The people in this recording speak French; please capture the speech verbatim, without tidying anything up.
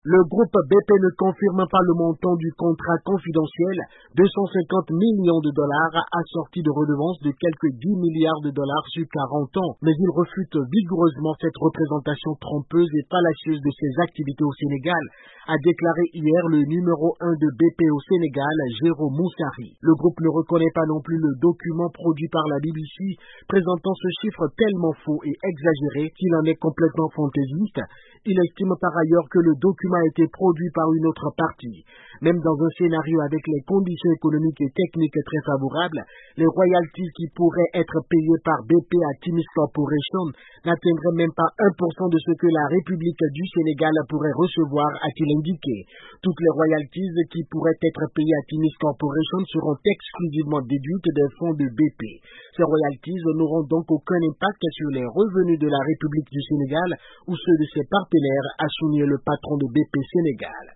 Le groupe B P ne confirme pas le montant du contrat confidentiel, deux cent cinquante millions de dollars assorti de redevances de quelques dix milliards de dollars sur quarante ans, mais il refute vigoureusement cette représentation trompeuse et fallacieuse de ses activités au Sénégal, a déclaré hier le numéro un de B P au Sénégal, Jérôme Moussari. Le groupe ne reconnaît pas non plus le document produit par la B B C, présentant ce chiffre tellement faux et exagéré qu'il en est complètement fantaisiste. Il estime par ailleurs que le document a été produit par une autre partie. Même dans un scénario avec les conditions économiques et techniques très favorables, les royalties qui pourraient être payées par B P à Timis Corporation n'atteindraient même pas un pour cent de ce que la République du Sénégal pourrait recevoir, a-t-il indiqué. Toutes les royalties qui pourraient être payées à Timis Corporation seront exclusivement déduites des fonds de B P. Ces royalties n'auront donc aucun impact sur les revenus de la République du Sénégal ou ceux de ses partenaires, a souligné le patron de B P Sénégal.